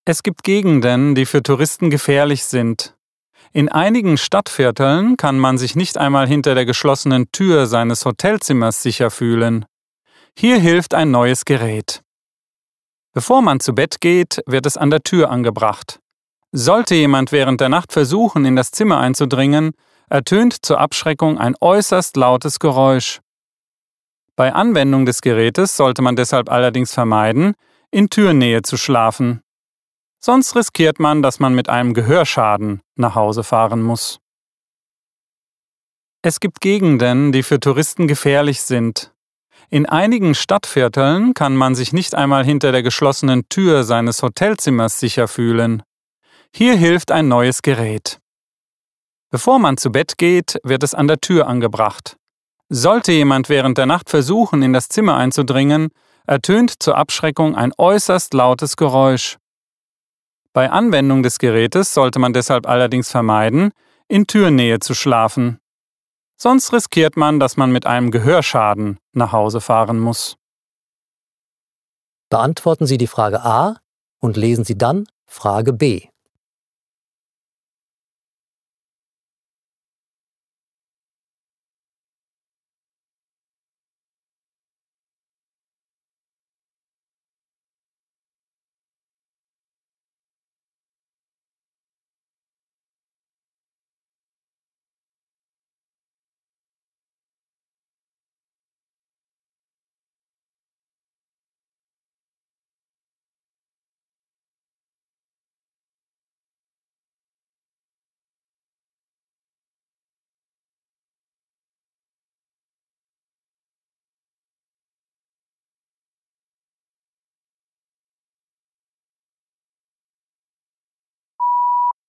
Es gibt Gegenden, die für Touristen gefährlich sind. In einigen Stadtvierteln kann man sich nicht einmal hinter der geschlossenen Tür seines Hotelzimmers sicher fühlen. Hier hilft ein neues Gerät. Bevor man zu Bett geht, wird es an der Tür angebracht. Sollte jemand während der Nacht versuchen, in das Zimmer einzudringen, ertönt zur Abschreckung ein äußerst lautes Geräusch. Bei Anwendung des Gerätes sollte man deshalb allerdings vermeiden, in Türnähe zu schlafen. Sonst riskiert man, dass man mit einem Gehörschaden nach Hause fahren muss. Es gibt Gegenden, die für Touristen gefährlich sind. In einigen Stadtvierteln kann man sich nicht einmal hinter der geschlossenen Tür seines Hotelzimmers sicher fühlen. Hier hilft ein neues Gerät. Bevor man zu Bett geht, wird es an der Tür angebracht. Sollte jemand während der Nacht versuchen, in das Zimmer einzudringen, ertönt zur Abschreckung ein äußerst lautes Geräusch. Bei Anwendung des Gerätes sollte man deshalb allerdings vermeiden, in Türnähe zu schlafen. Sonst riskiert man, dass man mit einem Gehörschaden nach Hause fahren muss. Beantworten Sie die Frage A und lesen Sie dann Frage B.